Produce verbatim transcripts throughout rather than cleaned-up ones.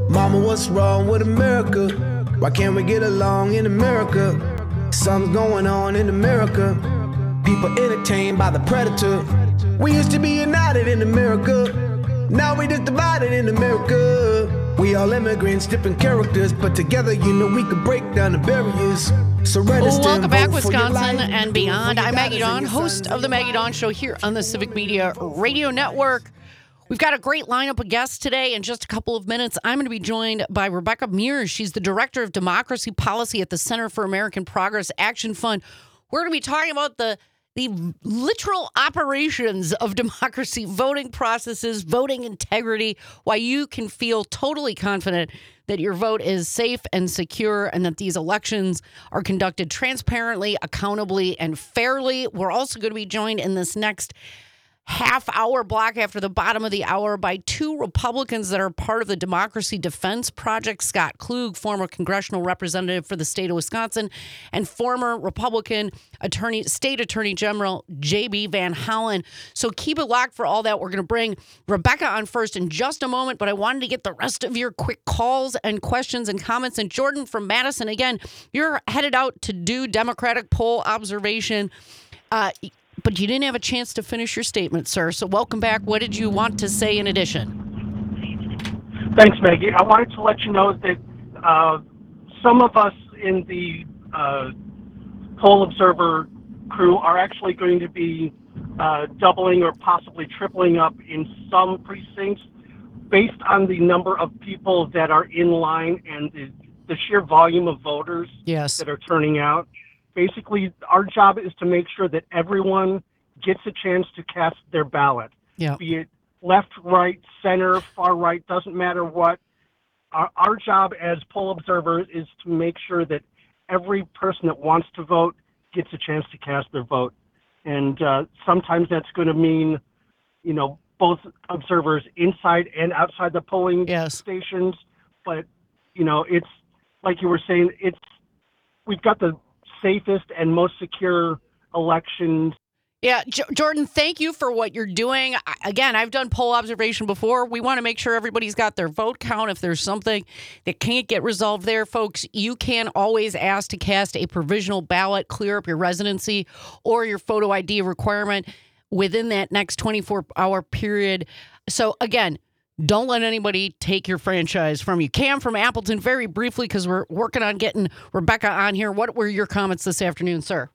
Mama, what's wrong with America? Why can't we get along in America? Something's going on in America. People entertained by the predator. We used to be united in America. Now we just divided in America. We all immigrants, different characters, but together, you know, we could break down the barriers. So register. Welcome back, vote for your Wisconsin life. and beyond. I'm Maggie Dawn, Your host sons of the Maggie Dawn Show here on the Civic Media Radio Network. We've got a great lineup of guests today. In just a couple of minutes, I'm going to be joined by Rebecca Mears. She's the Director of Democracy Policy at the Center for American Progress Action Fund. We're going to be talking about the the literal operations of democracy, voting processes, voting integrity, why you can feel totally confident that your vote is safe and secure and that these elections are conducted transparently, accountably, and fairly. We're also going to be joined in this next half-hour block after the bottom of the hour by two Republicans that are part of the Democracy Defense Project, Scott Klug, former congressional representative for the state of Wisconsin, and former Republican attorney, state attorney general J B Van Hollen. So keep it locked for all that. We're going to bring Rebecca on first in just a moment, but I wanted to get the rest of your quick calls and questions and comments. And Jordan from Madison, again, you're headed out to do Democratic poll observation. Uh, But you didn't have a chance to finish your statement, sir. So welcome back. What did you want to say in addition? Thanks, Maggie. I wanted to let you know that uh, some of us in the uh, poll observer crew are actually going to be uh, doubling or possibly tripling up in some precincts based on the number of people that are in line and the, the sheer volume of voters Yes. that are turning out. Basically, our job is to make sure that everyone gets a chance to cast their ballot. Yeah. Be it left, right, center, far right, doesn't matter what. Our, our job as poll observers is to make sure that every person that wants to vote gets a chance to cast their vote. And uh, sometimes that's going to mean, you know, both observers inside and outside the polling Yes. stations. But, you know, it's like you were saying, it's we've got the safest and most secure elections. Yeah, J- Jordan, thank you for what you're doing. I, again, I've done poll observation before. We want to make sure everybody's got their vote count. If there's something that can't get resolved there, folks, you can always ask to cast a provisional ballot, clear up your residency or your photo I D requirement within that next twenty-four hour period. So again, don't let anybody take your franchise from you. Cam from Appleton, very briefly, because we're working on getting Rebecca on here. What were your comments this afternoon, sir?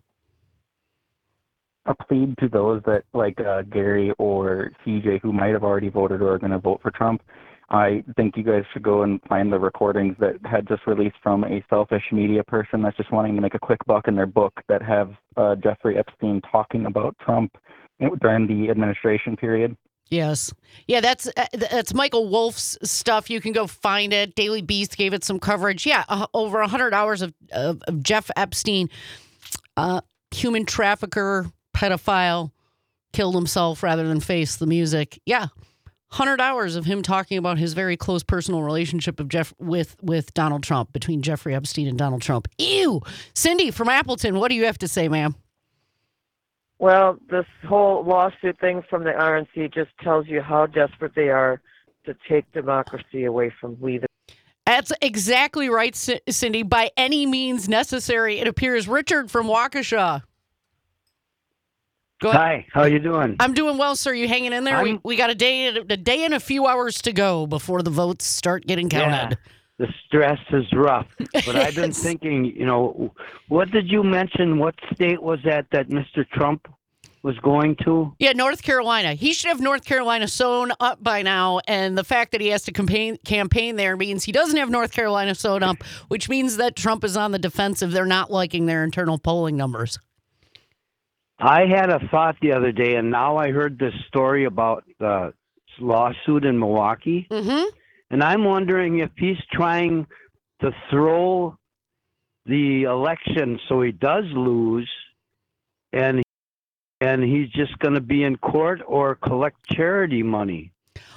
A plead to those that, like uh, Gary or C J, who might have already voted or are going to vote for Trump. I think you guys should go and find the recordings that had just released from a selfish media person that's just wanting to make a quick buck in their book that have uh, Jeffrey Epstein talking about Trump during the administration period. Yes. Yeah, that's uh, that's Michael Wolff's stuff. You can go find it. Daily Beast gave it some coverage. Yeah, uh, over one hundred hours of, of, of Jeff Epstein, uh, human trafficker, pedophile, killed himself rather than face the music. Yeah, one hundred hours of him talking about his very close personal relationship of Jeff with, with Donald Trump, between Jeffrey Epstein and Donald Trump. Ew! Cindy from Appleton, what do you have to say, ma'am? Well, this whole lawsuit thing from the R N C just tells you how desperate they are to take democracy away from we the That's exactly right, C- Cindy. By any means necessary, it appears. Richard from Waukesha. Go ahead. Hi, how you doing? I'm doing well, sir. You hanging in there? We, I'm- we got a day, a day and a few hours to go before the votes start getting counted. Yeah, the stress is rough. But I've been Yes. thinking, you know, what did you mention? What state was that that Mister Trump was going to? Yeah, North Carolina. He should have North Carolina sewn up by now, and the fact that he has to campaign campaign there means he doesn't have North Carolina sewn up, which means that Trump is on the defensive. They're not liking their internal polling numbers. I had a thought the other day, and now I heard this story about the lawsuit in Milwaukee, Mm-hmm. and I'm wondering if he's trying to throw the election so he does lose, and and he's just going to be in court or collect charity money.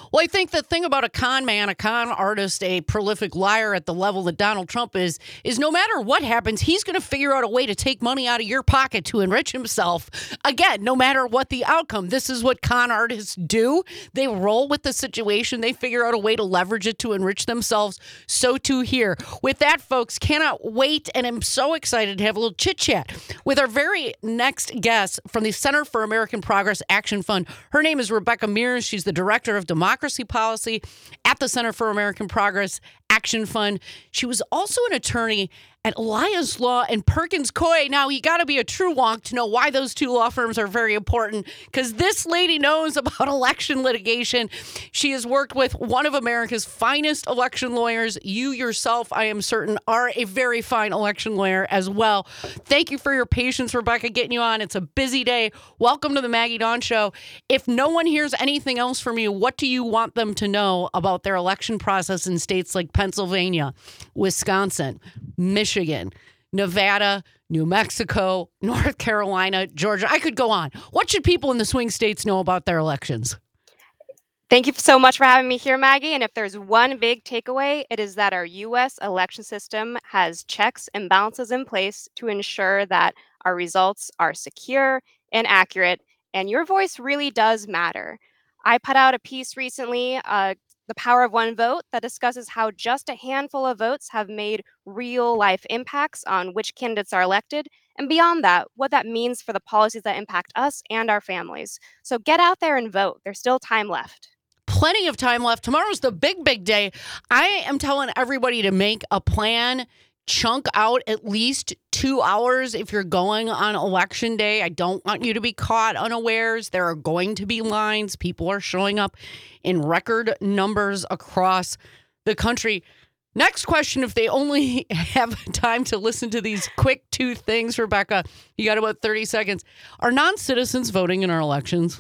Well, I think the thing about a con man, a con artist, a prolific liar at the level that Donald Trump is, is no matter what happens, he's going to figure out a way to take money out of your pocket to enrich himself. Again, no matter what the outcome, this is what con artists do. They roll with the situation. They figure out a way to leverage it to enrich themselves. So too here. With that, folks, cannot wait, and I'm so excited to have a little chit chat with our very next guest from the Center for American Progress Action Fund. Her name is Rebecca Mears. She's the Director of Democracy Policy at the Center for American Progress Action Fund. She was also an attorney at Elias Law and Perkins Coie. Now, you got to be a true wonk to know why those two law firms are very important, because this lady knows about election litigation. She has worked with one of America's finest election lawyers. You yourself, I am certain, are a very fine election lawyer as well. Thank you for your patience, Rebecca, getting you on. It's a busy day. Welcome to the Maggie Dawn Show. If no one hears anything else from you, what do you want them to know about their election process in states like Pennsylvania, Wisconsin, Michigan, Nevada, New Mexico, North Carolina, Georgia? I could go on. What should people in the swing states know about their elections? Thank you so much for having me here, Maggie. And if there's one big takeaway, it is that our U S election system has checks and balances in place to ensure that our results are secure and accurate, and your voice really does matter. I put out a piece recently, uh, The Power of One Vote, that discusses how just a handful of votes have made real life impacts on which candidates are elected. And beyond that, what that means for the policies that impact us and our families. So get out there and vote. There's still time left. Plenty of time left. Tomorrow's the big, big day. I am telling everybody to make a plan. Chunk out at least two hours if you're going on election day. I don't want you to be caught unawares. There are going to be lines. People are showing up in record numbers across the country. Next question, if they only have time to listen to these quick two things, Rebecca, you got about thirty seconds. Are non-citizens voting in our elections?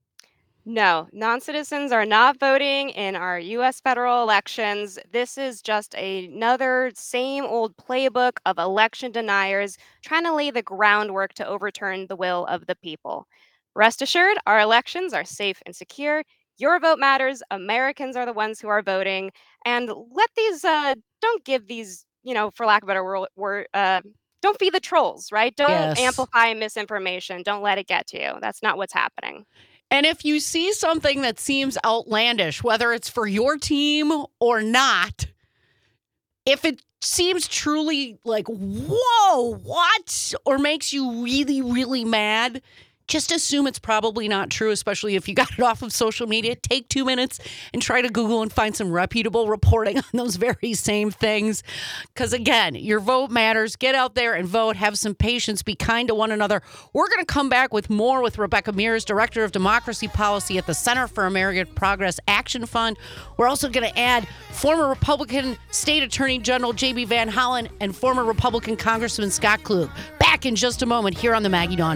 No, non-citizens are not voting in our U S federal elections. This is just another same old playbook of election deniers trying to lay the groundwork to overturn the will of the people. Rest assured, our elections are safe and secure. Your vote matters. Americans are the ones who are voting. And let these, uh, don't give these, you know, for lack of a better word, uh, don't feed the trolls, right? Don't Yes. amplify misinformation. Don't let it get to you. That's not what's happening. And if you see something that seems outlandish, whether it's for your team or not, if it seems truly like, whoa, what? Or makes you really, really mad, just assume it's probably not true, especially if you got it off of social media. Take two minutes and try to Google and find some reputable reporting on those very same things. Because again, your vote matters. Get out there and vote. Have some patience. Be kind to one another. We're going to come back with more with Rebecca Mears, Director of Democracy Policy at the Center for American Progress Action Fund. We're also going to add former Republican State Attorney General J B Van Hollen and former Republican Congressman Scott Klug. Back in just a moment here on the Maggie Dawn